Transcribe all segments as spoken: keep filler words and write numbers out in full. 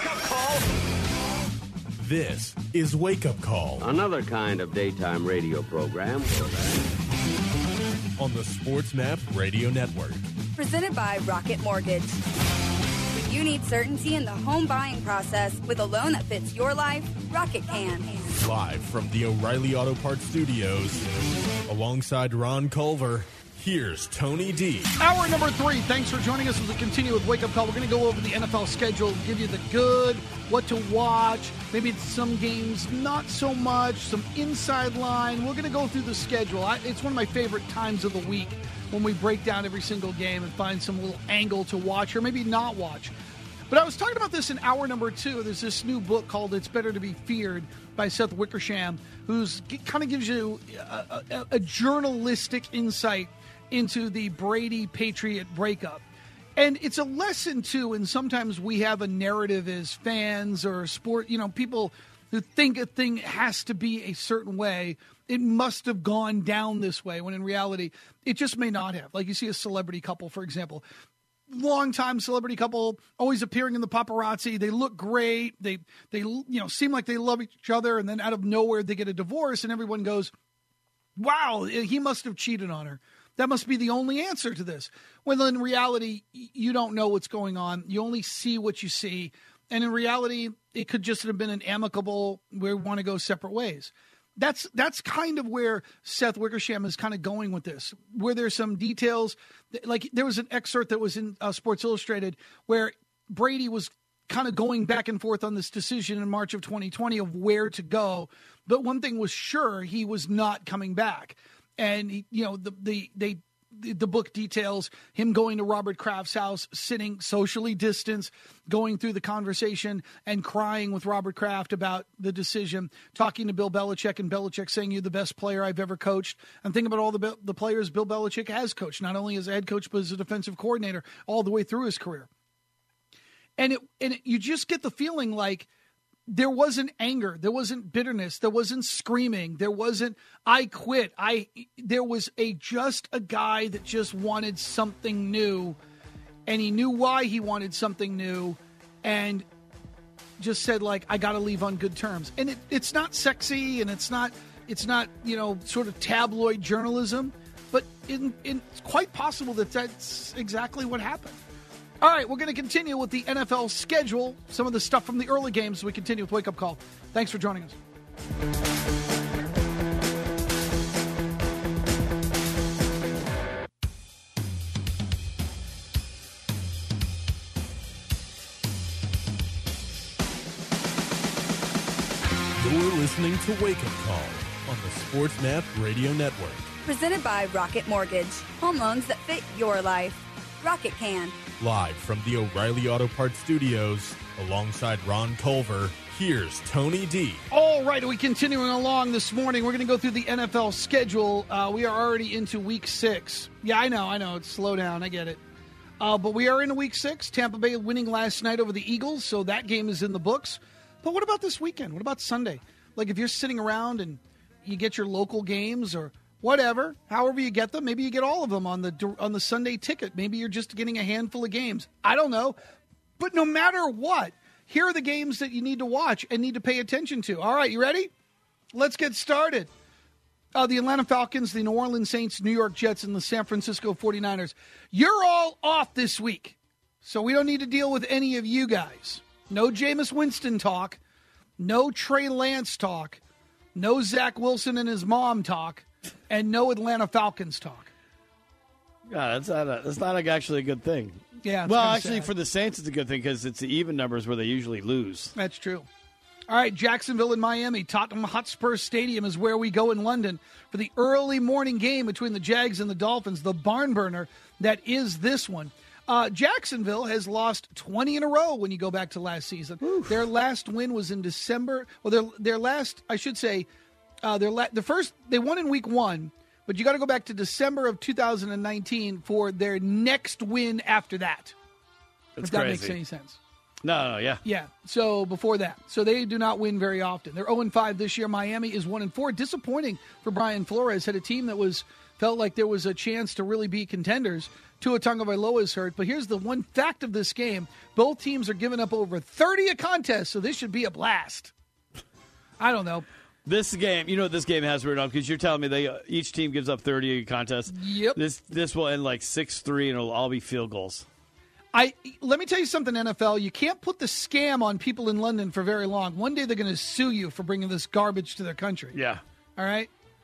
wake-up call. This is Wake Up Call. Another kind of daytime radio program. On the SportsMap Radio Network. Presented by Rocket Mortgage. When you need certainty in the home buying process with a loan that fits your life, Rocket can. Live from the O'Reilly Auto Parts Studios, alongside Ron Culver, here's Tony D. Hour number three. Thanks for joining us as we continue with Wake Up Call. We're going to go over the N F L schedule, give you the good, what to watch, maybe some games not so much, some inside line. We're going to go through the schedule. I, it's one of my favorite times of the week when we break down every single game and find some little angle to watch or maybe not watch. But I was talking about this in hour number two. There's this new book called It's Better to Be Feared by Seth Wickersham, who's kind of gives you a, a, a journalistic insight into the Brady-Patriot breakup. And it's a lesson, too, and sometimes we have a narrative as fans or sport, you know, people who think a thing has to be a certain way. It must have gone down this way, when in reality, it just may not have. Like you see a celebrity couple, for example. Long-time celebrity couple, always appearing in the paparazzi. They look great. They, they, you know, seem like they love each other, and then out of nowhere, they get a divorce, and everyone goes, wow, he must have cheated on her. That must be the only answer to this. When in reality, you don't know what's going on. You only see what you see. And in reality, it could just have been an amicable, we want to go separate ways. That's that's kind of where Seth Wickersham is kind of going with this, where there's some details. Like there was an excerpt that was in uh, Sports Illustrated where Brady was kind of going back and forth on this decision in March of twenty twenty of where to go. But one thing was sure, he was not coming back. And, you know, the the they the book details him going to Robert Kraft's house, sitting socially distanced, going through the conversation and crying with Robert Kraft about the decision, talking to Bill Belichick, and Belichick saying, you're the best player I've ever coached. And think about all the the players Bill Belichick has coached, not only as a head coach, but as a defensive coordinator all the way through his career. And it and it, you just get the feeling like there wasn't anger, there wasn't bitterness, there wasn't screaming, there wasn't I quit. I there was a just a guy that just wanted something new, and he knew why he wanted something new, and just said like I got to leave on good terms. And it, it's not sexy, and it's not it's not you know sort of tabloid journalism, but in, in, it's quite possible that that's exactly what happened. All right, we're going to continue with the N F L schedule, some of the stuff from the early games as we continue with Wake Up Call. Thanks for joining us. You're listening to Wake Up Call on the SportsMap Radio Network. Presented by Rocket Mortgage. Home loans that fit your life. Rocket can. Live from the O'Reilly Auto Parts Studios, alongside Ron Culver, here's Tony D. All right, we continuing along this morning. We're going to go through the N F L schedule. Uh, we are already into week six. Yeah, I know, I know. It's slow down. I get it. Uh, but we are in week six. Tampa Bay winning last night over the Eagles, so that game is in the books. But what about this weekend? What about Sunday? Like if you're sitting around and you get your local games or whatever, however you get them, maybe you get all of them on the on the Sunday ticket. Maybe you're just getting a handful of games. I don't know. But no matter what, here are the games that you need to watch and need to pay attention to. All right, you ready? Let's get started. Uh, the Atlanta Falcons, the New Orleans Saints, New York Jets, and the San Francisco forty-niners. You're all off this week, so we don't need to deal with any of you guys. No Jameis Winston talk. No Trey Lance talk. No Zach Wilson and his mom talk. And no Atlanta Falcons talk. Yeah, that's not a, that's not actually a good thing. Yeah. Well, actually, sad. For the Saints, it's a good thing because it's the even numbers where they usually lose. That's true. All right, Jacksonville and Miami. Tottenham Hotspur Stadium is where we go in London for the early morning game between the Jags and the Dolphins, the barn burner that is this one. Uh, Jacksonville has lost twenty in a row when you go back to last season. Oof. Their last win was in December. Well, their their last, I should say, uh, their la- the first they won in week one, but you got to go back to December of two thousand nineteen for their next win after that. That's if that crazy. makes any sense. No, no, yeah. Yeah, so before that. So they do not win very often. They're oh and five this year. Miami is one and four. Disappointing for Brian Flores. Had a team that was felt like there was a chance to really be contenders. Tua Tagovailoa is hurt. But here's the one fact of this game. Both teams are giving up over thirty a contest, so this should be a blast. I don't know. This game, you know what this game has written on, because you're telling me they uh, each team gives up thirty a contest. Yep. This this will end like six three, and it'll all be field goals. I let me tell you something, N F L. You can't put the scam on people in London for very long. One day they're going to sue you for bringing this garbage to their country. Yeah. All right?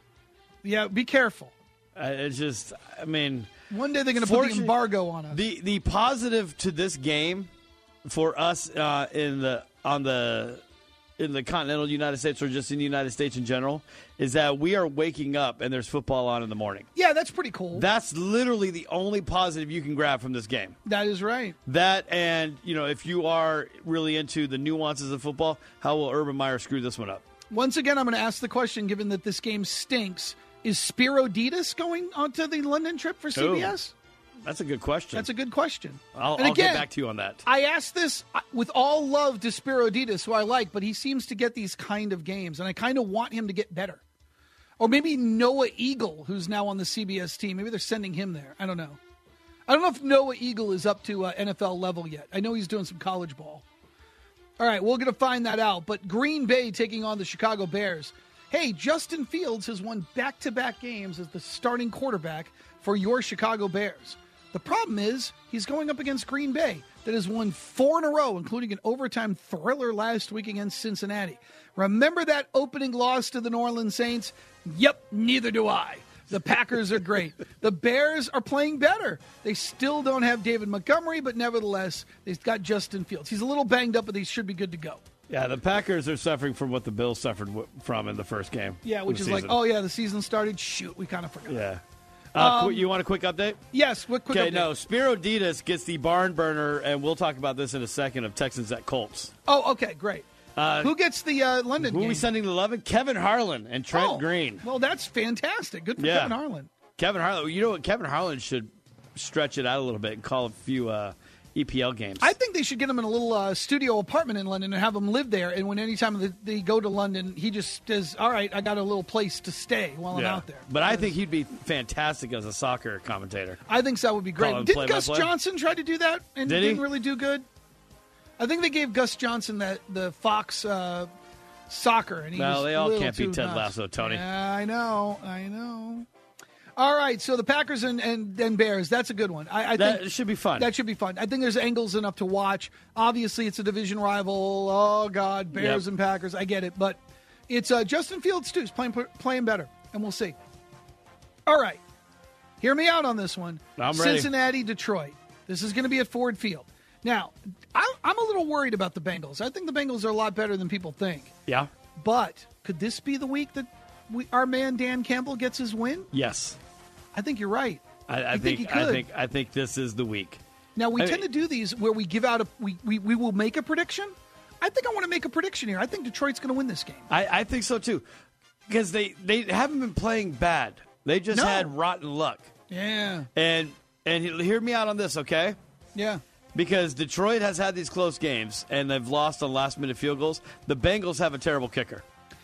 Yeah, be careful. Uh, it's just, I mean... One day they're going to put the embargo on us. The the positive to this game for us uh, in the on the in the continental United States, or just in the United States in general, is that we are waking up and there's football on in the morning. Yeah, that's pretty cool. That's literally the only positive you can grab from this game. That is right. That, and, you know, if you are really into the nuances of football, how will Urban Meyer screw this one up? Once again, I'm going to ask the question, given that this game stinks, is Spiro Ditas going onto the London trip for C B S? Ooh, that's a good question. That's a good question. I'll, and I'll again, get back to you on that. I asked this with all love to Spiro Ditas, who I like, but he seems to get these kind of games, and I kind of want him to get better. Or maybe Noah Eagle, who's now on the C B S team. Maybe they're sending him there. I don't know. I don't know if Noah Eagle is up to uh, N F L level yet. I know he's doing some college ball. All right, we're going to find that out. But Green Bay taking on the Chicago Bears. Hey, Justin Fields has won back-to-back games as the starting quarterback for your Chicago Bears. The problem is he's going up against Green Bay that has won four in a row, including an overtime thriller last week against Cincinnati. Remember that opening loss to the New Orleans Saints? Yep, neither do I. The Packers are great. The Bears are playing better. They still don't have David Montgomery, but nevertheless, they've got Justin Fields. He's a little banged up, but he should be good to go. Yeah, the Packers are suffering from what the Bills suffered w- from in the first game. Yeah, which is like, oh, yeah, the season started. Shoot, we kind of forgot. Yeah. Uh, Um, qu- you want a quick update? Yes, quick, quick Okay, update. no, Spiro Ditas gets the barn burner, and we'll talk about this in a second, of Texans at Colts. Oh, okay, great. Uh, Who gets the uh, London Who game? are we sending to London? Kevin Harlan and Trent oh, Green. Well, that's fantastic. Good for Yeah. Kevin Harlan. Kevin Harlan. You know what? Kevin Harlan should stretch it out a little bit and call a few uh, E P L games. I think they should get him in a little uh, studio apartment in London and have him live there. And when anytime they, they go to London, he just says, all right, I got a little place to stay while yeah. I'm out there. But I think he'd be fantastic as a soccer commentator. I think so. That would be great. Call him Didn't Gus play-by-play? Johnson try to do that and Did he? didn't really do good? I think they gave Gus Johnson that the Fox uh, soccer. And he Well, was they a all little can't beat too Ted nuts. Lasso, Tony. Yeah, I know. I know. All right, so the Packers and, and, and Bears, that's a good one. I, I That think should be fun. That should be fun. I think there's angles enough to watch. Obviously, it's a division rival. Oh, God, Bears Yep. and Packers. I get it. But it's uh, Justin Fields, too, is playing, playing better, and we'll see. All right. Hear me out on this one. I'm ready. Cincinnati, Detroit. This is going to be at Ford Field. Now, I, I'm a little worried about the Bengals. I think the Bengals are a lot better than people think. Yeah? But could this be the week that we, our man Dan Campbell gets his win? Yes. I think you're right. I, I I think think, he I could. think I think this is the week. Now, we I tend mean- to do these where we give out a we, we, we will make a prediction. I think I want to make a prediction here. I think Detroit's going to win this game. I, I think so too, because they, they haven't been playing bad. They just No. had rotten luck. Yeah. And and hear me out on this, okay? Yeah. Because Detroit has had these close games and they've lost on last minute field goals. The Bengals have a terrible kicker.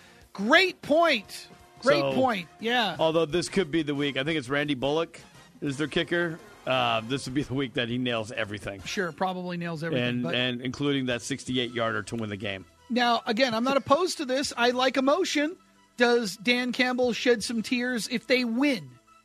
Great point. Great So- point. Yeah. Although this could be the week. I think it's Randy Bullock is their kicker. Uh, this would be the week that he nails everything. Sure, probably nails everything. And but and including that sixty-eight yarder to win the game. now, again, I'm not opposed to this. I like emotion. Does Dan Campbell shed some tears if they win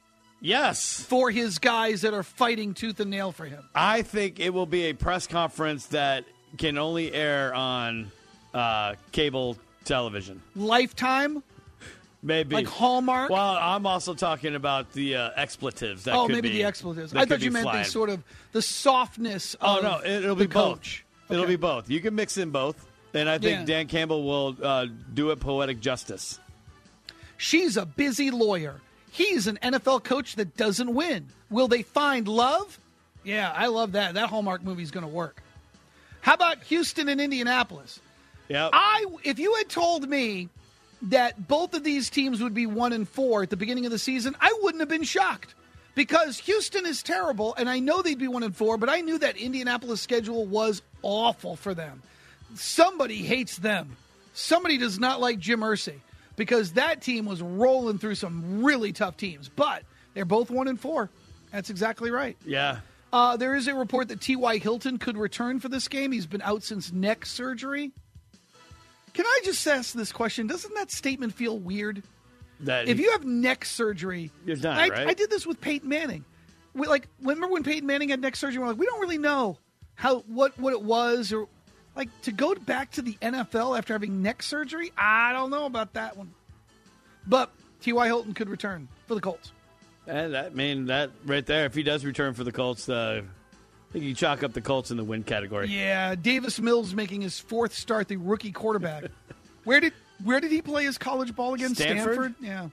Yes. for his guys that are fighting tooth and nail for him? I think it will be a press conference that can only air on uh, cable television. Lifetime? Maybe. Like Hallmark? Well, I'm also talking about the uh, expletives. That oh, could maybe be, the expletives. that I could thought be you meant flying. the sort of the softness Oh of no, it, it'll the be coach. both. It'll Okay. be both. You can mix in both, and I think Yeah. Dan Campbell will uh, do it poetic justice. She's a busy lawyer. He's an N F L coach that doesn't win. Will they find love? Yeah, I love that. That Hallmark movie's going to work. How about Houston and Indianapolis? Yeah. I, if you had told me that both of these teams would be one and four at the beginning of the season, I wouldn't have been shocked Because Houston is terrible, and I know they'd be one and four, but I knew that Indianapolis schedule was awful for them. Somebody hates them. Somebody does not like Jim Irsay because that team was rolling through some really tough teams. But they're both one and four. That's exactly right. Yeah. Uh, there is a report that T Y. Hilton could return for this game. He's been out since neck surgery. Can I just ask this question? Doesn't that statement feel weird? That If you have neck surgery, You're done, I, right? I did this with Peyton Manning. We, like, remember when Peyton Manning had neck surgery? We're like, we don't really know how what, what it was, or like to go back to the N F L after having neck surgery. I don't know about that one. But T Y. Hilton could return for the Colts. And that, I mean, that right there, if he does return for the Colts, uh, I think you chalk up the Colts in the win category. Yeah, Davis Mills making his fourth start, the rookie quarterback. where did where did he play his college ball again? Stanford? Yeah.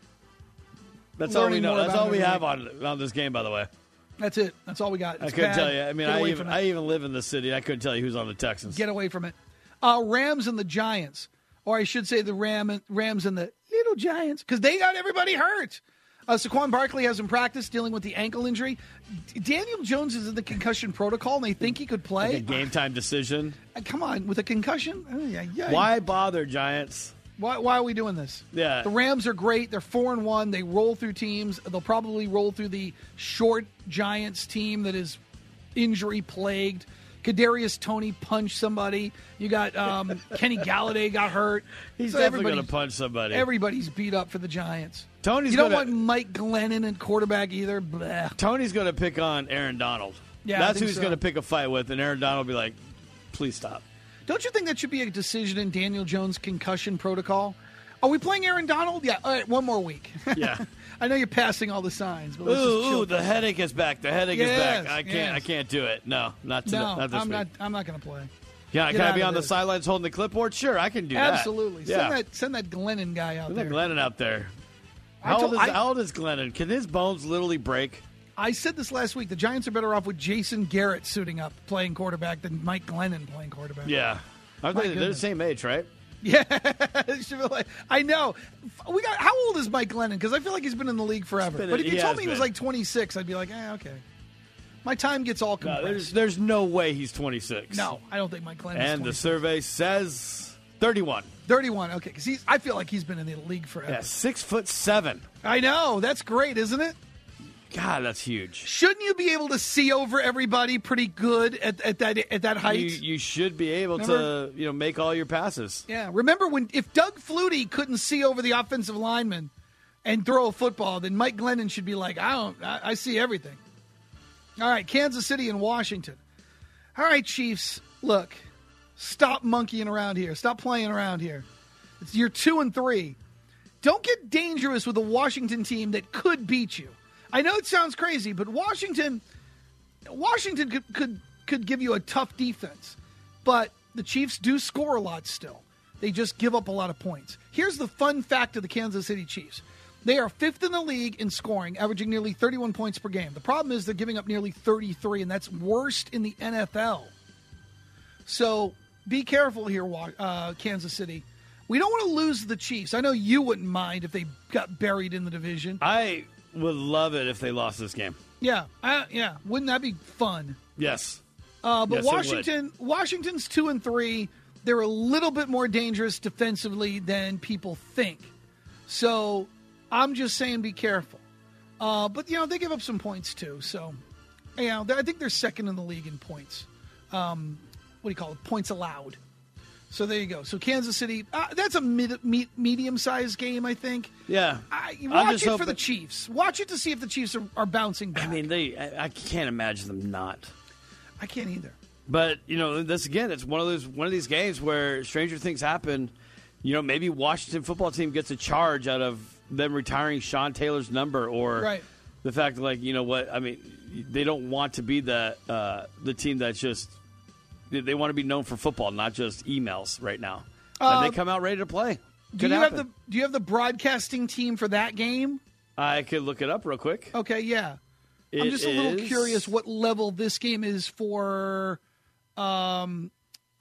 That's all we Learning know. more That's about all we him have every on on this game, by the way. That's it. That's all we got. I It's couldn't bad. tell you. I mean, Get I away even from it. I even live in the city. I couldn't tell you who's on the Texans. Get away from it. Uh, Rams and the Giants, or I should say the Ram Rams and the Little Giants, because they got everybody hurt. Uh, Saquon Barkley hasn't practiced, dealing with the ankle injury. D- Daniel Jones is in the concussion protocol, and they think he could play. Like a game time decision. Uh, come on, with a concussion? Oh, yeah, yeah. Why bother, Giants? Why, why are we doing this? Yeah. The Rams are great. They're four and one. They roll through teams. They'll probably roll through the short Giants team that is injury plagued. Kadarius Toney punched somebody. You got um, Kenny Galladay got hurt. He's So definitely going everybody's- to punch somebody. Everybody's beat up for the Giants. Tony's you don't gonna- want Mike Glennon at quarterback either. Blah. Tony's going to pick on Aaron Donald. Yeah, I That's think who he's so. going to pick a fight with, and Aaron Donald will be like, please stop. Don't you think that should be a decision in Daniel Jones' concussion protocol? Are we playing Aaron Donald? Yeah. All right, one more week. Yeah. I know you're passing all the signs, but let's just Ooh, chill. ooh, the headache is back. The headache Yes, is back. I can't. yes. I can't do it. No, not today. no, not this I'm week. not. I'm not going to play. Yeah, Get can I out be of on the this. sidelines holding the clipboard? Sure, I can do that. Absolutely. Yeah. Send that. Send that Glennon guy out Send there. that Glennon out there. I How, told- old is, I- how old is Glennon? Can his bones literally break? I said this last week. The Giants are better off with Jason Garrett suiting up playing quarterback than Mike Glennon playing quarterback. Yeah. Aren't My they, they're the goodness. same age, right? Yeah, it should be like- I know. We got. How old is Mike Glennon? Because I feel like he's been in the league forever. been- But if you he told has me he was been. like twenty-six, I'd be like, eh, okay. My time gets all No, compressed. there's, there's no way he's twenty-six. No, I don't think Mike Glennon. And the survey says thirty-one. thirty-one. Okay, because he's. I feel like he's been in the league forever. Yeah, six foot seven. I know. That's great, isn't it? God, that's huge. Shouldn't you be able to see over everybody pretty good at, at that at that height? You, you should be able Remember? to, you know, make all your passes. Yeah, remember when if Doug Flutie couldn't see over the offensive lineman and throw a football, then Mike Glennon should be like, I don't, I, I see everything. All right, Kansas City and Washington. All right, Chiefs, look, stop monkeying around here. Stop playing around here. It's you're two and three. Don't get dangerous with a Washington team that could beat you. I know it sounds crazy, but Washington, Washington could could, could give you a tough defense, but the Chiefs do score a lot still. They just give up a lot of points. Here's the fun fact of the Kansas City Chiefs. They are fifth in the league in scoring, averaging nearly thirty-one points per game. The problem is they're giving up nearly thirty-three, and that's worst in the N F L. So be careful here, uh, Kansas City. We don't want to lose the Chiefs. I know you wouldn't mind if they got buried in the division. I would love it if they lost this game. Yeah, uh, yeah. Wouldn't that be fun? Yes. Uh, but Yes, it would. Washington, Washington's two and three. They're a little bit more dangerous defensively than people think. So I'm just saying, be careful. Uh, but you know they give up some points too. So you know I think they're second in the league in points. Um, what do you call it? Points allowed. So there you go. So Kansas City, uh, that's a mid, me, medium-sized game, I think. Yeah. I, I'm watch just it for hoping- the Chiefs. Watch it to see if the Chiefs are, are bouncing back. I mean, they. I, I can't imagine them not. I can't either. But you know, this again, it's one of those one of these games where stranger things happen. You know, maybe Washington football team gets a charge out of them retiring Sean Taylor's number, or Right. the fact that, like, you know what? I mean, they don't want to be the uh, the team that's just. They want to be known for football, not just emails right now. Uh, and they come out ready to play. Do Could you happen. have the Do you have the broadcasting team for that game? I could look it up real quick. Okay, yeah. I'm It just a little is- curious what level this game is for um,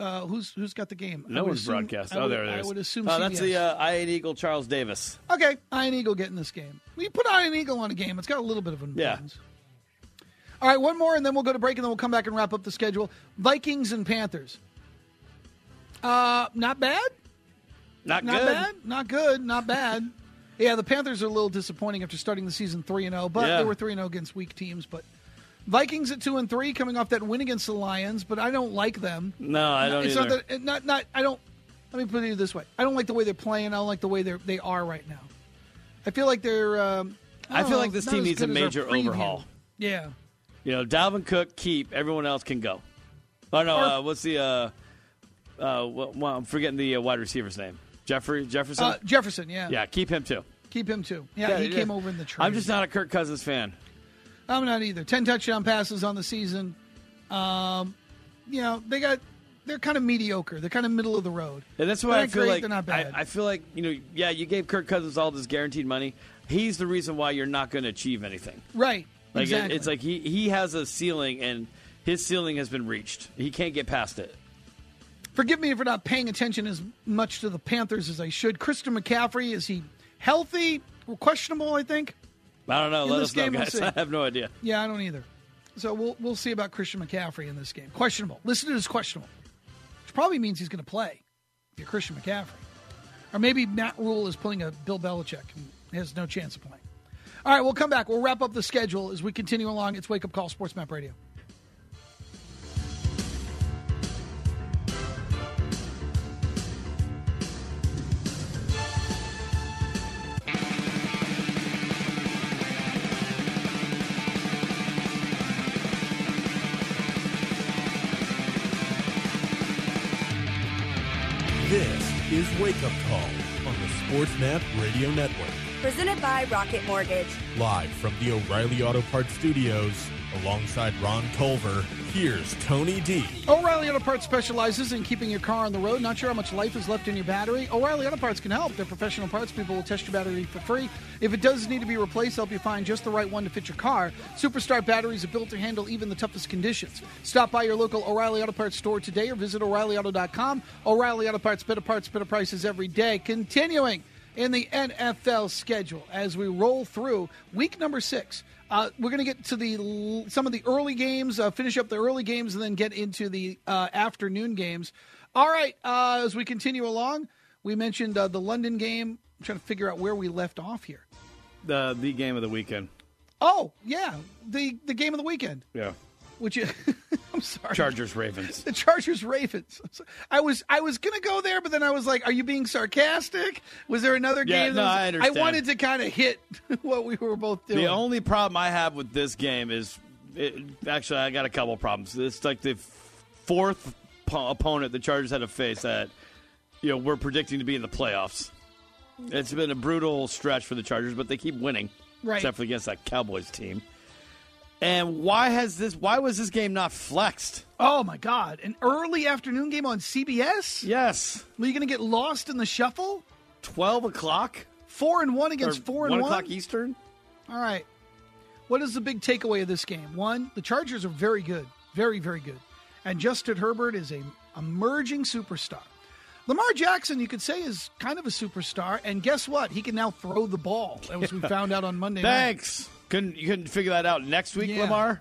Uh, who's who's got the game? No one's broadcast. Oh, would, there it is. I would assume Oh, C B S. that's the uh, Iron Eagle Charles Davis. Okay, Iron Eagle getting this game. We put Iron Eagle on a game. It's got a little bit of importance. Yeah. All right, one more, and then we'll go to break, and then we'll come back and wrap up the schedule. Vikings and Panthers. Uh, not bad. Not, not good. bad. Not good. Not bad. Yeah, the Panthers are a little disappointing after starting the season three and zero, but yeah. they were three and zero against weak teams. But Vikings at two and three, coming off that win against the Lions, but I don't like them. No, I don't it's either. Not that, not not. I don't. Let me put it this way: I don't like the way they're playing. I don't like the way they they are right now. I feel like they're. Um, I, I feel know, like this not team as needs a good as our major preview. overhaul. Yeah. You know, Dalvin Cook, keep. Everyone else can go. Oh, no, Or- uh, what's the, uh, uh, well, well, I'm forgetting the uh, wide receiver's name. Jeffrey, Jefferson? Uh, Jefferson, yeah. yeah, keep him too. Keep him too. Yeah, he yeah. came over in the trade. I'm just not a Kirk Cousins fan. I'm not either. Ten touchdown passes on the season. Um, you know, they got. They're kind of mediocre. They're kind of middle of the road. And that's They're why I not feel great, like they're not bad. I, I feel like, you know, yeah, you gave Kirk Cousins all this guaranteed money. He's the reason why you're not going to achieve anything. Right. Like exactly. it, it's like he, he has a ceiling, and his ceiling has been reached. He can't get past it. Forgive me for not paying attention as much to the Panthers as I should. Christian McCaffrey, is he healthy? Questionable, I think. I don't know. In Let this us know, game, we'll guys. see. I have no idea. Yeah, I don't either. So we'll we'll see about Christian McCaffrey in this game. Questionable. Listen to this questionable, which probably means he's going to play if you're Christian McCaffrey. Or maybe Matt Rule is pulling a Bill Belichick and has no chance of playing. All right, we'll come back. We'll wrap up the schedule as we continue along. It's Wake Up Call Sports Map Radio. This is Wake Up Call on the SportsMap Radio Network. Presented by Rocket Mortgage. Live from the O'Reilly Auto Parts Studios, alongside Ron Culver, here's Tony D. O'Reilly Auto Parts specializes in keeping your car on the road. Not sure how much life is left in your battery? O'Reilly Auto Parts can help. They're professional parts people will test your battery for free. If it does need to be replaced, help you find just the right one to fit your car. Superstar batteries are built to handle even the toughest conditions. Stop by your local O'Reilly Auto Parts store today or visit O'Reilly Auto dot com. O'Reilly Auto Parts, better parts, better prices every day. Continuing in the N F L schedule as we roll through week number six. Uh, we're going to get to the some of the early games, uh, finish up the early games, and then get into the uh, afternoon games. All right, uh, as we continue along, we mentioned uh, the London game. I'm trying to figure out where we left off here. The the game of the weekend. Oh, yeah, the, the game of the weekend. Yeah. Which is, I'm sorry. Chargers Ravens. The Chargers Ravens. I was I was going to go there, but then I was like, are you being sarcastic? Was there another Yeah, game? no, that was, I understand. wanted to kind of hit what we were both doing. The only problem I have with this game is, it, actually, I got a couple problems. It's like the fourth po- opponent the Chargers had to face that, you know, we're predicting to be in the playoffs. It's been a brutal stretch for the Chargers, but they keep winning, Right. except for against that Cowboys team. And why has this? Why was this game not flexed? Oh, my God. An early afternoon game on C B S? Yes, Were you going to get lost in the shuffle? twelve o'clock. Four and one Or against four and one one? o'clock Eastern. All right. What is the big takeaway of this game? One, the Chargers are very good. Very, very good. And Justin Herbert is a emerging superstar. Lamar Jackson, you could say, is kind of a superstar. And guess what? He can now throw the ball, as we found out on Monday night. Thanks. Couldn't you couldn't figure that out next week, Yeah. Lamar?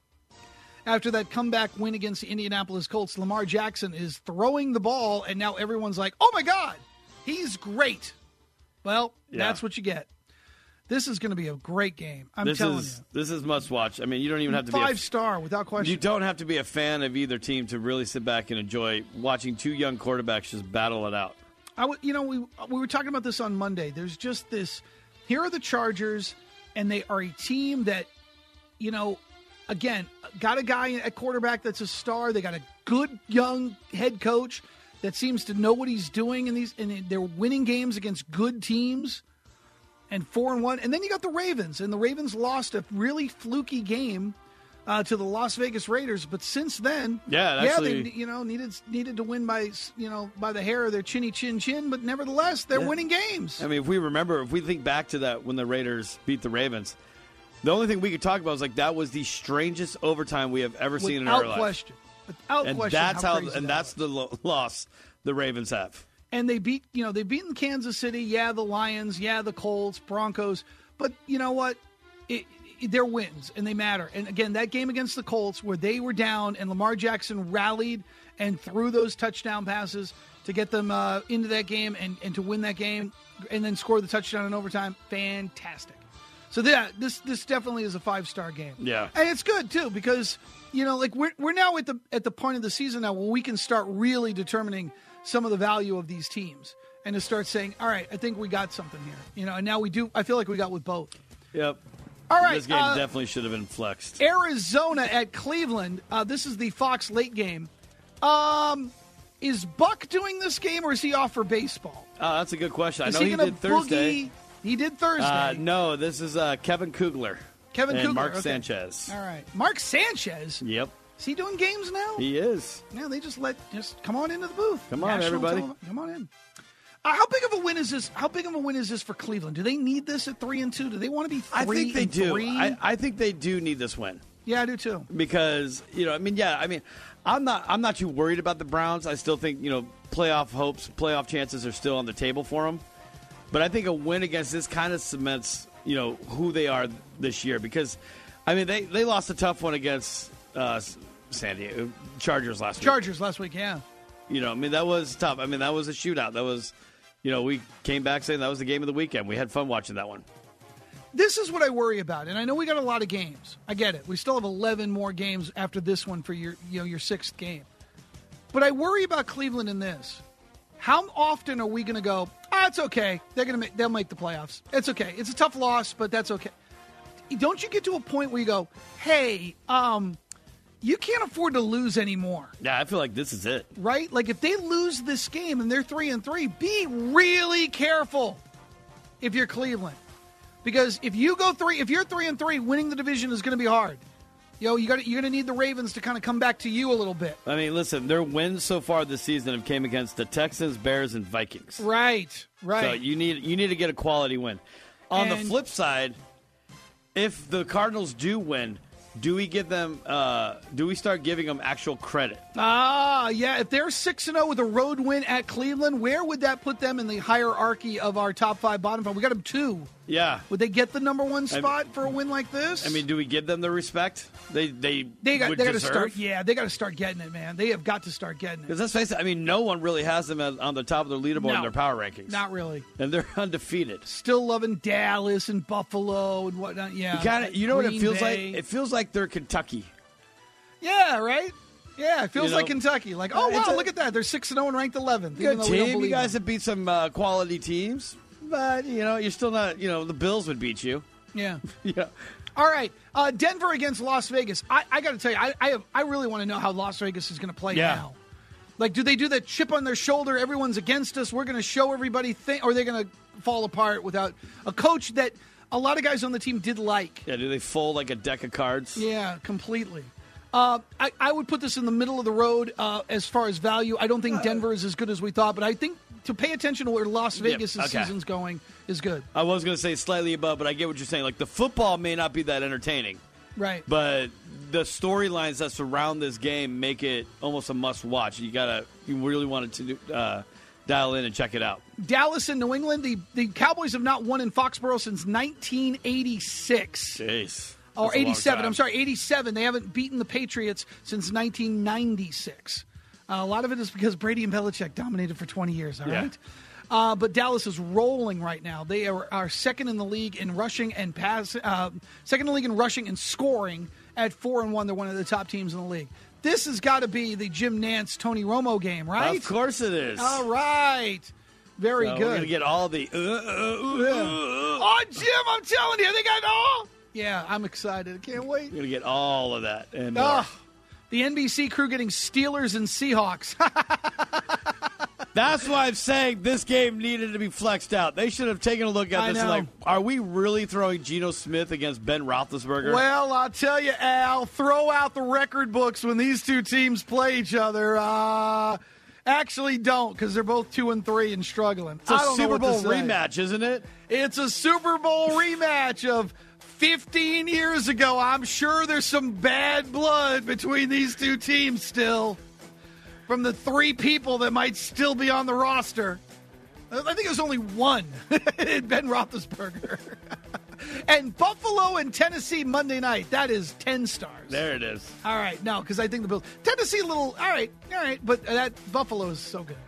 After that comeback win against the Indianapolis Colts, Lamar Jackson is throwing the ball, and now everyone's like, oh, my God, he's great. Well, Yeah. that's what you get. This is going to be a great game. I'm this telling is you. this is must watch. I mean, you don't even have to be a Five star, without question. You don't have to be a fan of either team to really sit back and enjoy watching two young quarterbacks just battle it out. I w- you know, we we were talking about this on Monday. There's just this. Here are the Chargers, and they are a team that, you know, again, got a guy at quarterback that's a star. They got a good young head coach that seems to know what he's doing in these, and they're winning games against good teams. And four and one, and then you got the Ravens, and the Ravens lost a really fluky game uh, to the Las Vegas Raiders. But since then, Yeah, yeah, actually- they you know needed needed to win by you know by the hair of their chinny chin chin. But nevertheless, they're Yeah. winning games. I mean, if we remember, if we think back to that when the Raiders beat the Ravens, the only thing we could talk about is like that was the strangest overtime we have ever seen in our Without life. question, Without and question, that's how, how, crazy and that that's was. the lo- loss the Ravens have. And they beat, you know, they've beaten Kansas City, yeah, the Lions, yeah, the Colts, Broncos, but you know what? It, it, they're wins, and they matter. And again, that game against the Colts where they were down and Lamar Jackson rallied and threw those touchdown passes to get them uh, into that game and, and to win that game and then score the touchdown in overtime, fantastic. So yeah, this this definitely is a five-star game. Yeah. And it's good, too, because, you know, like we're, we're now at the at the point of the season now where we can start really determining some of the value of these teams and to start saying, all right, I think we got something here. You know, and now we do. I feel like we got with both. Yep. All right. This game uh, definitely should have been flexed. Arizona at Cleveland. Uh, this is the Fox late game. Um, is Buck doing this game or is he off for baseball? Oh, that's a good question. Is I know he, he gonna did Thursday. Boogie? He did Thursday. Uh, no, this is uh, Kevin Kugler. Kevin and Kugler. Mark okay. Sanchez. All right. Mark Sanchez? Yep. Is he doing games now? He is. Yeah, they just let, just come on into the booth. Come on, everybody. Tele- come on in. Uh, how big of a win is this? How big of a win is this for Cleveland? Do they need this at three and two? Do they want to be three I think they and do. three? I, I think they do need this win. Yeah, I do too. Because, you know, I mean, yeah, I mean, I'm not I'm not too worried about the Browns. I still think, you know, playoff hopes, playoff chances are still on the table for them. But I think a win against this kind of cements, you know, who they are this year. Because, I mean, they, they lost a tough one against uh, San Diego Chargers last week. Chargers last week, yeah. You know, I mean, that was tough. I mean, that was a shootout. That was, you know, we came back saying that was the game of the weekend. We had fun watching that one. This is what I worry about, and I know we got a lot of games. I get it. We still have eleven more games after this one for your, you know, your sixth game. But I worry about Cleveland in this. How often are we going to go, ah, it's okay. They're going to make, they'll make the playoffs. It's okay. It's a tough loss, but that's okay. Don't you get to a point where you go, hey, um, you can't afford to lose anymore. Yeah, I feel like this is it. Right? Like if they lose this game and they're three and three, be really careful if you're Cleveland. Because if you go three, if you're three and three, winning the division is going to be hard. You know, you got you're going to need the Ravens to kind of come back to you a little bit. I mean, listen, their wins so far this season have came against the Texans, Bears, and Vikings. Right, right. So you need you need to get a quality win. On And- the flip side, if the Cardinals do win, do we give them? Uh, do we start giving them actual credit? Ah, yeah. If they're six and zero with a road win at Cleveland, where would that put them in the hierarchy of our top five, bottom five? We got them two. Yeah. Would they get the number one I- spot for a win like this? I mean, do we give them the respect they they they got would they got to deserve? start. Yeah, they got to start getting it, man. They have got to start getting it. Because let's face it, I mean, no one really has them as, on the top of their leaderboard No. in their power rankings. Not really. And they're undefeated. Still loving Dallas and Buffalo and whatnot. Yeah, You kind of, you know what it Green feels Bay. like? It feels like they're Kentucky. Yeah, right. Yeah, it feels You know, like Kentucky. Like, oh it's wow, a- look at that. They're six and zero and ranked eleventh. even Good though we don't team. You believe guys them. have beat some uh, quality teams, but you know you're still not. You know the Bills would beat you. Yeah. Yeah. All right, uh, Denver against Las Vegas. I, I got to tell you, I I, have, I really want to know how Las Vegas is going to play Yeah. now. Like, do they do that chip on their shoulder? Everyone's against us. We're going to show everybody, thing, or are they going to fall apart without a coach that a lot of guys on the team did like? Yeah. Do they fold like a deck of cards? Yeah, completely. Uh, I, I would put this in the middle of the road uh, as far as value. I don't think Denver is as good as we thought, but I think to pay attention to where Las Vegas' okay. season's going is good. I was going to say slightly above, but I get what you're saying. Like the football may not be that entertaining, Right. but the storylines that surround this game make it almost a must-watch. You gotta, you really wanted to uh, dial in and check it out. Dallas and New England, the, the Cowboys have not won in Foxborough since nineteen eighty-six. Jeez. Or That's a long eighty-seven. time. I'm sorry, eighty-seven. They haven't beaten the Patriots since nineteen ninety-six. Uh, a lot of it is because Brady and Belichick dominated for twenty years, all Yeah. right? Uh, but Dallas is rolling right now. They are, are second in the league in rushing and pass. Uh, second in the league in rushing and scoring at four and one. They're one of the top teams in the league. This has got to be the Jim Nantz Tony Romo game, right? Of course it is. All right. Very So good. We're gonna get all the. Uh, uh, uh, uh, Oh, Jim, I'm telling you, they got all. Yeah, I'm excited. I can't wait. We're gonna get all of that and more. Oh, the N B C crew getting Steelers and Seahawks. That's why I'm saying this game needed to be flexed out. They should have taken a look at I this and know. like, are we really throwing Geno Smith against Ben Roethlisberger? Well, I'll tell you, Al, throw out the record books when these two teams play each other. Uh, actually, don't, because they're both two and three and struggling. it's a I don't know Super what to Bowl say. rematch, isn't it? It's a Super Bowl rematch of fifteen years ago. I'm sure there's some bad blood between these two teams still. From the three people that might still be on the roster. I think it was only one. Ben Roethlisberger. And Buffalo and Tennessee Monday night. That is ten stars. There it is. All right. No, because I think the Bills. Tennessee a little. All right. All right. But that Buffalo is so good.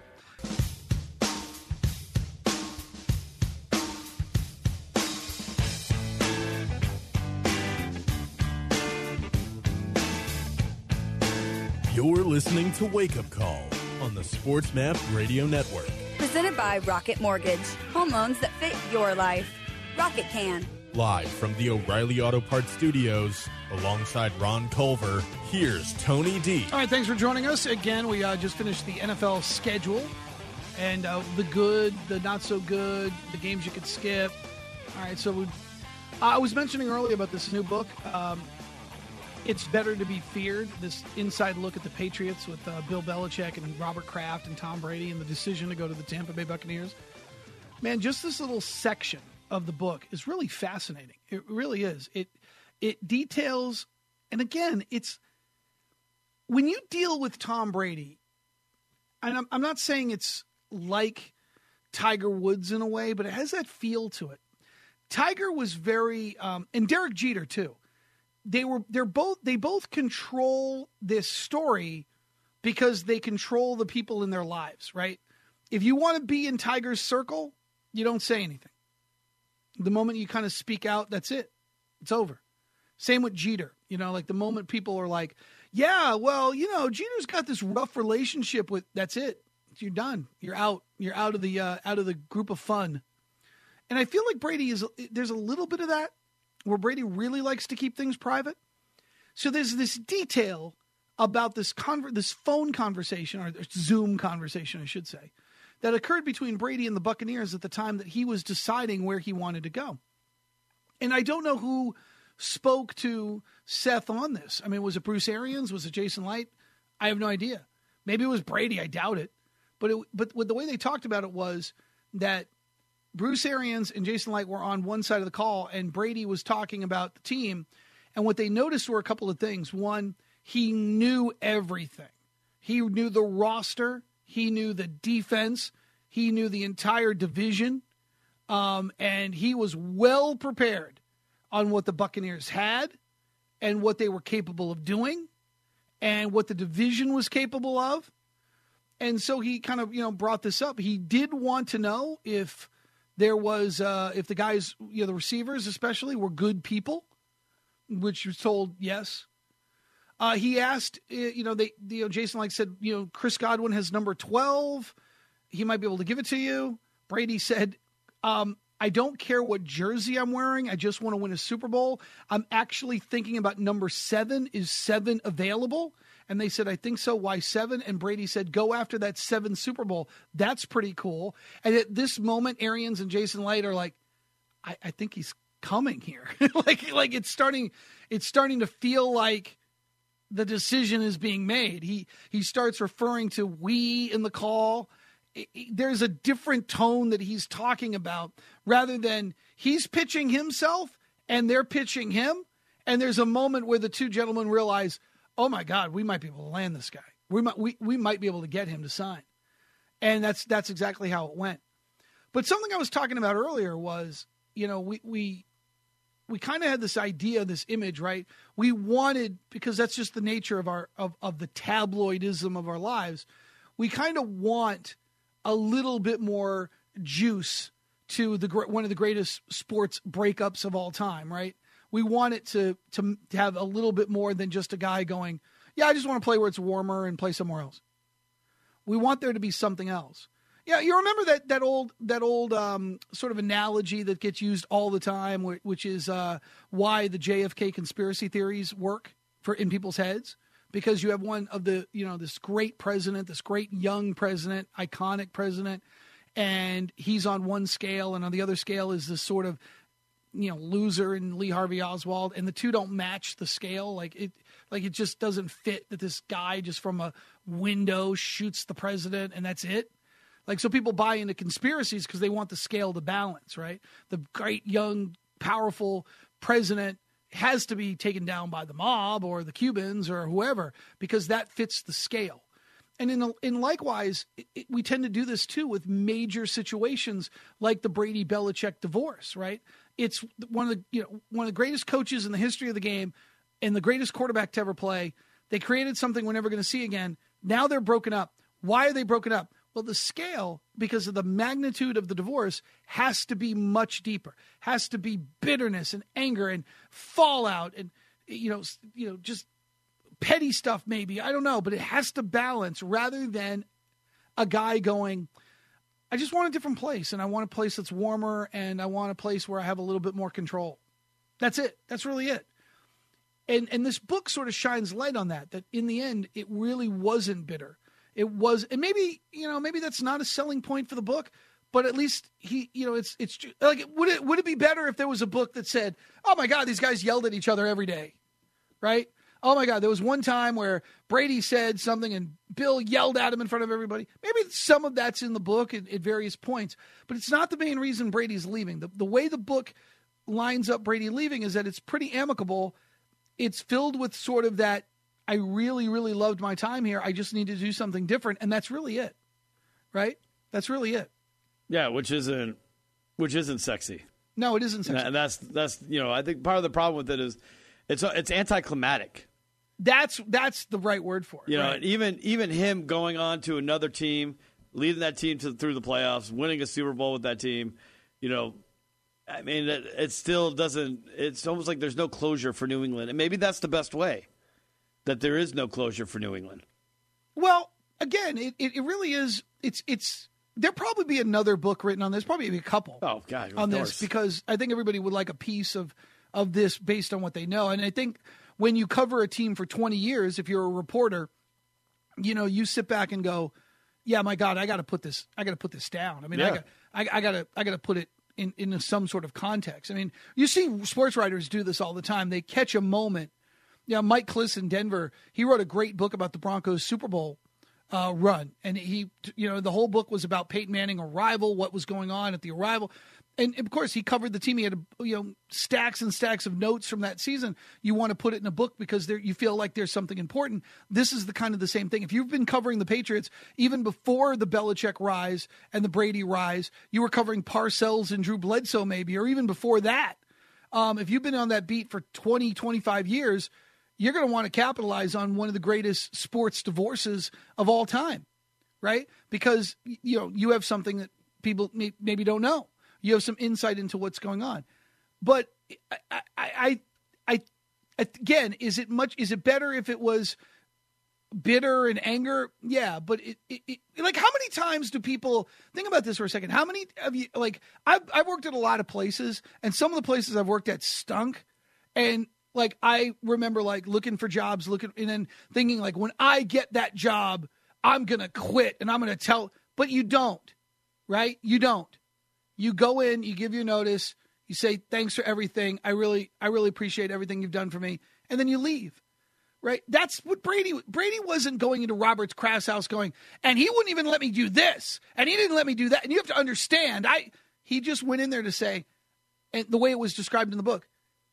You're listening to Wake Up Call on the SportsMap Radio Network. Presented by Rocket Mortgage. Home loans that fit your life. Rocket can. Live from the O'Reilly Auto Parts Studios, alongside Ron Culver, here's Tony D. All right, thanks for joining us. Again, we uh, just finished the N F L schedule. And uh, the good, the not so good, the games you could skip. All right, so we, uh, I was mentioning earlier about this new book. Um, It's Better to Be Feared, this inside look at the Patriots with uh, Bill Belichick and Robert Kraft and Tom Brady and the decision to go to the Tampa Bay Buccaneers. Man, just this little section of the book is really fascinating. It really is. It it details, and again, it's when you deal with Tom Brady, and I'm, I'm not saying it's like Tiger Woods in a way, but it has that feel to it. Tiger was very, um, and Derek Jeter too. They were, they're both, they both control this story because they control the people in their lives, right? If you want to be in Tiger's circle, you don't say anything. The moment you kind of speak out, that's it. It's over. Same with Jeter. You know, like the moment people are like, yeah, well, you know, Jeter's got this rough relationship with, that's it. You're done. You're out. You're out of the, uh, out of the group of fun. And I feel like Brady is, there's a little bit of that, where Brady really likes to keep things private. So there's this detail about this conver- this phone conversation, or Zoom conversation, I should say, that occurred between Brady and the Buccaneers at the time that he was deciding where he wanted to go. And I don't know who spoke to Seth on this. I mean, was it Bruce Arians? Was it Jason Light? I have no idea. Maybe it was Brady. I doubt it. But it, but with the way they talked about it was that Bruce Arians and Jason Light were on one side of the call, and Brady was talking about the team. And what they noticed were a couple of things. One, he knew everything. He knew the roster. He knew the defense. He knew the entire division. Um, and he was well prepared on what the Buccaneers had and what they were capable of doing and what the division was capable of. And so he kind of, you know, brought this up. He did want to know if there was, uh, if the guys, you know, the receivers especially, were good people, which was told yes. Uh, he asked, you know, they, you know, Jason like said, you know, Chris Godwin has number twelve. He might be able to give it to you. Brady said, um, I don't care what jersey I'm wearing. I just want to win a Super Bowl. I'm actually thinking about number seven. Is seven available? And they said, I think so. Why seven? And Brady said, go after that seven Super Bowl. That's pretty cool. And at this moment, Arians and Jason Light are like, I, I think he's coming here. like, like it's starting, it's starting to feel like the decision is being made. He, he starts referring to we in the call. It, it, there's a different tone that he's talking about rather than he's pitching himself and they're pitching him. And there's a moment where the two gentlemen realize, oh my God, we might be able to land this guy. We might we, we might be able to get him to sign. And that's that's exactly how it went. But something I was talking about earlier was, you know, we we we kind of had this idea, this image, right? We wanted, because that's just the nature of our of, of the tabloidism of our lives, we kind of want a little bit more juice to the one of the greatest sports breakups of all time, right? We want it to, to to have a little bit more than just a guy going, yeah, I just want to play where it's warmer and play somewhere else. We want there to be something else. Yeah, you remember that that old that old um, sort of analogy that gets used all the time, which is uh, why the J F K conspiracy theories work for in people's heads, because you have one of the you know this great president, this great young president, iconic president, and he's on one scale, and on the other scale is this sort of you know, loser and Lee Harvey Oswald, and the two don't match the scale. Like it, like it just doesn't fit that this guy just from a window shoots the president and that's it. Like, so people buy into conspiracies because they want the scale to balance, right? The great, young, powerful president has to be taken down by the mob or the Cubans or whoever, because that fits the scale. And in, in likewise, it, it, we tend to do this too with major situations like the Brady Belichick divorce, right? It's one of the, you know, one of the greatest coaches in the history of the game and the greatest quarterback to ever play. They created something we're never going to see again. Now they're broken up. Why are they broken up? Well, the scale, because of the magnitude of the divorce, has to be much deeper. Has to be bitterness and anger and fallout and, you know, you know, just petty stuff maybe. I don't know, but it has to balance rather than a guy going, I just want a different place, and I want a place that's warmer, and I want a place where I have a little bit more control. That's it. That's really it. And and this book sort of shines light on that, that in the end, it really wasn't bitter. It was, and maybe, you know, maybe that's not a selling point for the book, but at least he, you know, it's, it's like, would it, would it be better if there was a book that said, oh my God, these guys yelled at each other every day, right? Oh my God, there was one time where Brady said something and Bill yelled at him in front of everybody. Maybe some of that's in the book at, at various points, but it's not the main reason Brady's leaving. The, the way the book lines up Brady leaving is that it's pretty amicable. It's filled with sort of that, I really, really loved my time here. I just need to do something different. And that's really it, right? That's really it. Yeah, which isn't, which isn't sexy. No, it isn't sexy. And that's, that's, you know, I think part of the problem with it is it's, it's anticlimactic. That's, that's the right word for it. You know, right? and even, even him going on to another team, leading that team to, through the playoffs, winning a Super Bowl with that team, you know, I mean, it, it still doesn't, it's almost like there's no closure for New England. And maybe that's the best way, that there is no closure for New England. Well, again, it, it, it really is, it's, it's, there'll probably be another book written on this, probably be a couple oh, God, on course. this, because I think everybody would like a piece of, of this based on what they know. And I think when you cover a team for twenty years, if you're a reporter, you know, you sit back and go, yeah, my God, I got to put this, I got to put this down. I mean, yeah. I got, I, I got to, I got to put it in, in some sort of context. I mean, you see sports writers do this all the time. They catch a moment. Yeah, Mike Kliss in Denver, he wrote a great book about the Broncos Super Bowl uh, run. And he, you know, the whole book was about Peyton Manning arrival, what was going on at the arrival. And, of course, he covered the team. He had, you know, stacks and stacks of notes from that season. You want to put it in a book because there, you feel like there's something important. This is the kind of the same thing. If you've been covering the Patriots, even before the Belichick rise and the Brady rise, you were covering Parcells and Drew Bledsoe maybe, or even before that. Um, if you've been on that beat for twenty, twenty-five years, you're going to want to capitalize on one of the greatest sports divorces of all time, right? Because, you know, you have something that people may, maybe don't know. You have some insight into what's going on. But I, I, I, I, again, is it much, is it better if it was bitter and anger? Yeah. But it, it, it like, how many times do people think about this for a second? How many of you, like, I've, I've worked at a lot of places, and some of the places I've worked at stunk. And, like, I remember, like, looking for jobs, looking, and then thinking, like, when I get that job, I'm going to quit and I'm going to tell, but you don't, right? You don't. You go in, you give your notice, you say, thanks for everything. I really, I really appreciate everything you've done for me. And then you leave, right? That's what Brady, Brady wasn't going into Robert's Kraft's house going, and he wouldn't even let me do this. And he didn't let me do that. And you have to understand, I, he just went in there to say, and the way it was described in the book,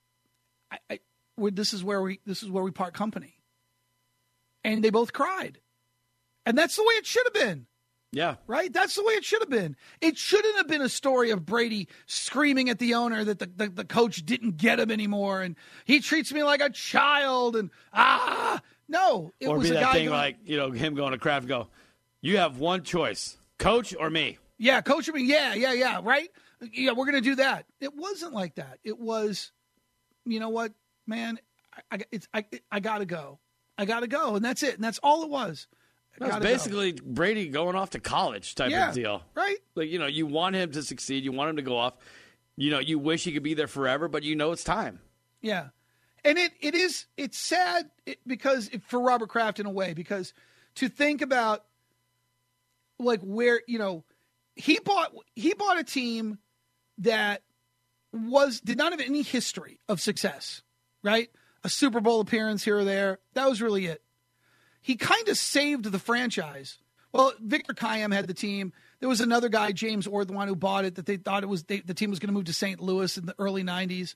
I, I where this is where we, this is where we part company. And they both cried. And that's the way it should have been. Yeah. Right? That's the way it should have been. It shouldn't have been a story of Brady screaming at the owner that the, the, the coach didn't get him anymore and he treats me like a child and ah no. It or was be a that guy thing going, like, you know, him going to Kraft and go, you have one choice, coach or me. Yeah, coach or me. Yeah, yeah, yeah, right? Yeah, we're gonna do that. It wasn't like that. It was, you know what, man, I I, it's, I, I gotta go. I gotta go, and that's it. And that's all it was. That's basically go. Brady going off to college type yeah, of deal. Right. Like, you know, you want him to succeed. You want him to go off. You know, you wish he could be there forever, but you know it's time. Yeah. And it, it is, it's sad because it, for Robert Kraft in a way, because to think about like where, you know, he bought, he bought a team that was, did not have any history of success, right? A Super Bowl appearance here or there. That was really it. He kind of saved the franchise. Well, Victor Kiam had the team. There was another guy, James Orr, the one who bought it, that they thought it was they, the team was going to move to Saint Louis in the early nineties.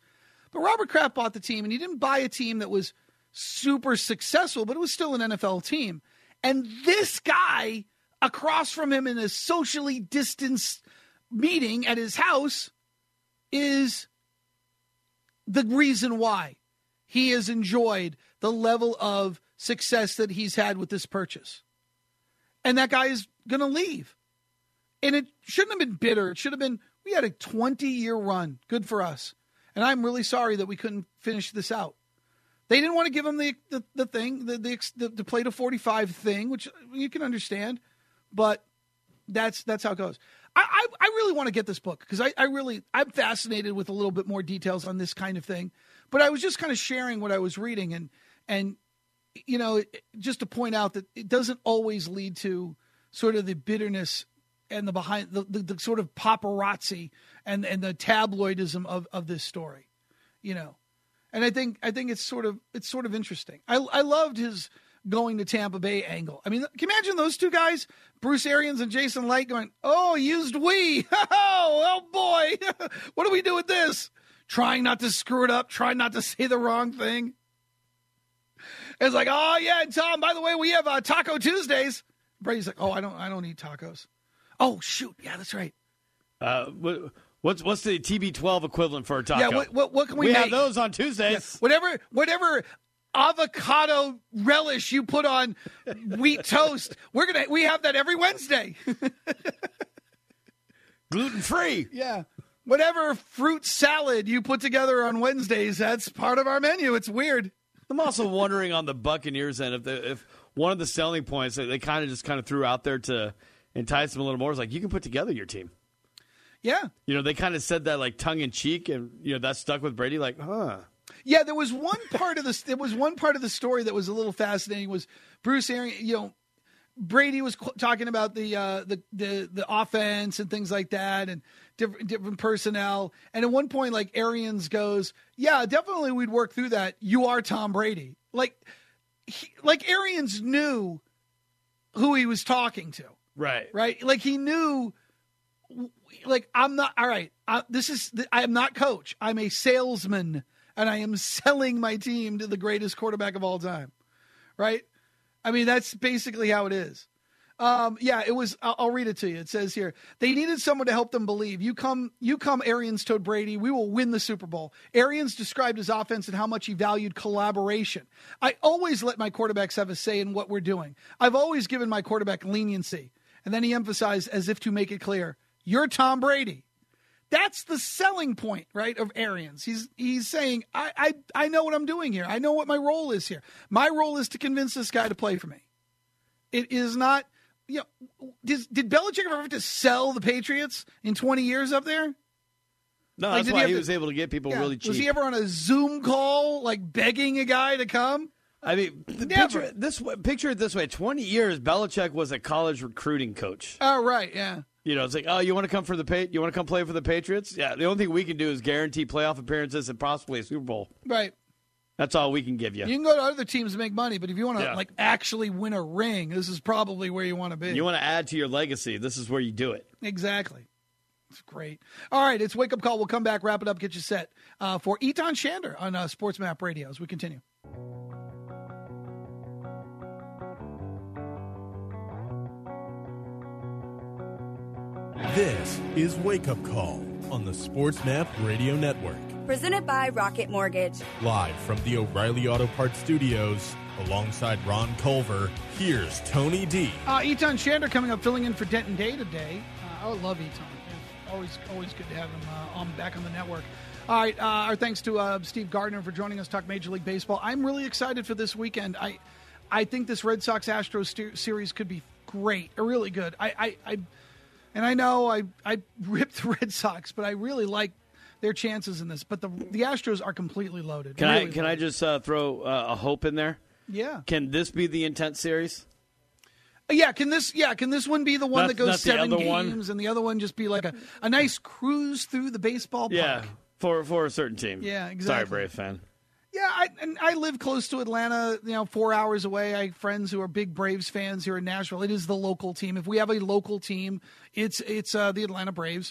But Robert Kraft bought the team, and he didn't buy a team that was super successful, but it was still an N F L team. And this guy across from him in a socially distanced meeting at his house is the reason why he has enjoyed the level of success that he's had with this purchase. And that guy is going to leave. And it shouldn't have been bitter. It should have been, we had a twenty-year run. Good for us. And I'm really sorry that we couldn't finish this out. They didn't want to give him the the, the thing, the, the the the play to forty-five thing, which you can understand. But that's that's how it goes. I, I, I really want to get this book because I, I really, I'm fascinated with a little bit more details on this kind of thing. But I was just kind of sharing what I was reading. And, and you know, just to point out that it doesn't always lead to sort of the bitterness and the behind the, the, the sort of paparazzi and, and the tabloidism of, of this story, you know. And I think I think it's sort of it's sort of interesting. I I loved his going to Tampa Bay angle. I mean, can you imagine those two guys, Bruce Arians and Jason Light, going, "Oh, used we? Oh, oh boy, what do we do with this?" Trying not to screw it up, trying not to say the wrong thing. It's like, "Oh yeah, and Tom, by the way, we have uh, Taco Tuesdays." Brady's like, "Oh, I don't I don't eat tacos." Oh shoot, yeah, that's right. Uh, what, what's what's the T B twelve equivalent for a taco? Yeah, what what, what can we, we make? have those on Tuesdays. Yeah. Whatever whatever avocado relish you put on wheat toast, we're gonna we have that every Wednesday. Gluten free. Yeah. Whatever fruit salad you put together on Wednesdays, that's part of our menu. It's weird. I'm also wondering on the Buccaneers end if the, if one of the selling points that they kind of just kind of threw out there to entice them a little more is like, you can put together your team. Yeah. You know, they kind of said that like tongue in cheek, and you know that stuck with Brady. Like, huh? Yeah, there was one part of this. There was one part of the story that was a little fascinating. Was Bruce Arians? You know, Brady was qu- talking about the uh, the the the offense and things like that, and different different personnel. And at one point, like Arians goes, "Yeah, definitely, we'd work through that. You are Tom Brady." Like, he, like Arians knew who he was talking to. Right. Right. Like he knew. Like, I'm not, all right, I, this is, I am not coach. I'm a salesman, and I am selling my team to the greatest quarterback of all time, right? I mean, that's basically how it is. Um, yeah, it was, I'll, I'll read it to you. It says here, they needed someone to help them believe. You come, you come, Arians told Brady, we will win the Super Bowl. Arians described his offense and how much he valued collaboration. I always let my quarterbacks have a say in what we're doing. I've always given my quarterback leniency. And then he emphasized, as if to make it clear, you're Tom Brady. That's the selling point, right, of Arians. He's he's saying, I, I I know what I'm doing here. I know what my role is here. My role is to convince this guy to play for me. It is not, you know, did, did Belichick ever have to sell the Patriots in twenty years up there? No, Like, that's did why he he, have was to- able to get people Yeah. really cheap. Was he ever on a Zoom call, like begging a guy to come? I mean, the Never. picture it this way, picture it this way: twenty years, Belichick was a college recruiting coach. Oh, right, yeah. You know, it's like, oh, you want to come for the pa- you want to come play for the Patriots? Yeah, the only thing we can do is guarantee playoff appearances and possibly a Super Bowl. Right. That's all we can give you. You can go to other teams and make money, but if you want to Yeah. like actually win a ring, this is probably where you want to be. You want to add to your legacy? This is where you do it. Exactly. It's great. All right, it's Wake Up Call. We'll come back, wrap it up, get you set uh, for Etan Shander on uh, Sports Map Radio as we continue. This is Wake Up Call on the Sports Map Radio Network. Presented by Rocket Mortgage. Live from the O'Reilly Auto Parts Studios, alongside Ron Culver, here's Tony D. Uh, Etan Shander coming up, filling in for Denton Day today. Uh, I love Etan. Yeah, always, always good to have him uh, on back on the network. All right, uh, our thanks to uh, Steve Gardner for joining us, talk Major League Baseball. I'm really excited for this weekend. I, I think this Red Sox Astros st- series could be great, or really good. I, I, I and I know I, I ripped the Red Sox, but I really like their chances in this. But the the Astros are completely loaded. Can really I can I loaded. just uh, throw uh, a hope in there? Yeah. Can this be the intense series? Yeah, can this yeah, can this one be the one Not- that goes not the seven other games one? and the other one just be like a, a nice cruise through the baseball park? Yeah, for for a certain team. Yeah, Sorry, exactly. Brave fan. Yeah, I, and I live close to Atlanta, you know, four hours away. I have friends who are big Braves fans here in Nashville. It is the local team. If we have a local team, it's it's uh, the Atlanta Braves.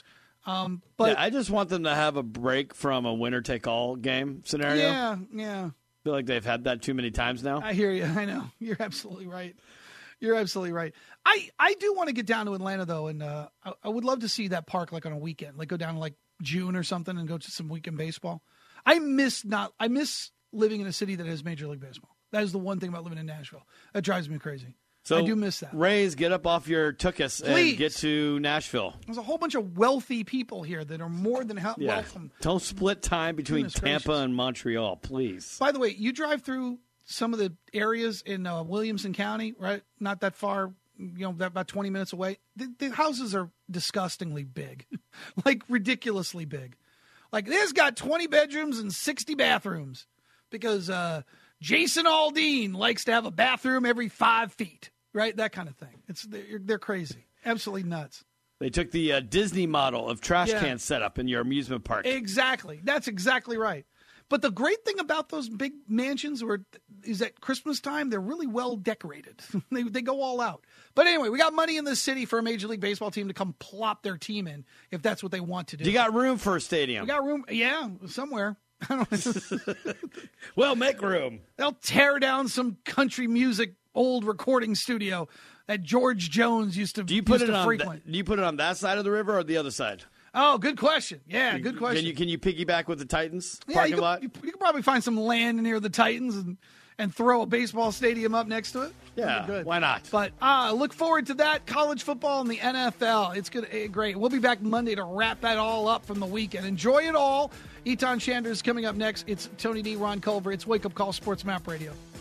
Um, but yeah, I just want them to have a break from a winner-take-all game scenario. yeah, yeah. I feel like they've had that too many times now. I hear you. I know. You're absolutely right. You're absolutely right. I, I do want to get down to Atlanta, though, and uh, I, I would love to see that park like on a weekend, like go down like June or something and go to some weekend baseball. I miss not. I miss living in a city that has Major League Baseball. That is the one thing about living in Nashville. That drives me crazy. So I do miss that. Rays, get up off your tuchus and get to Nashville. There's a whole bunch of wealthy people here that are more than he- yeah. welcome. Don't split time between Goodness Tampa gracious. and Montreal, please. By the way, you drive through some of the areas in uh, Williamson County, right? Not that far, you know, that about twenty minutes away. The, the houses are disgustingly big, like ridiculously big. Like this got twenty bedrooms and sixty bathrooms because uh, Jason Aldean likes to have a bathroom every five feet. Right, that kind of thing. It's they're, they're crazy, absolutely nuts. They took the uh, Disney model of trash Yeah. can setup in your amusement park. Exactly, that's exactly right. But the great thing about those big mansions were, is at Christmas time they're really well decorated. they they go all out. But anyway, we got money in the city for a Major League Baseball team to come plop their team in if that's what they want to do. You got room for a stadium? We got room, yeah, somewhere. I don't know. Well, make room. They'll tear down some country music old recording studio that George Jones used to, do you put used it to on frequent. th- do you put it on that side of the river or the other side? Oh, good question. Yeah, good question. Can you can you piggyback with the Titans yeah, parking you could, lot? You, you could probably find some land near the Titans and, and throw a baseball stadium up next to it. Yeah, That'd be good. why not? But uh, look forward to that. College football and the N F L. It's good, eh, great. We'll be back Monday to wrap that all up from the weekend. Enjoy it all. Etan Shander is coming up next. It's Tony D, Ron Culver. It's Wake Up Call Sports Map Radio.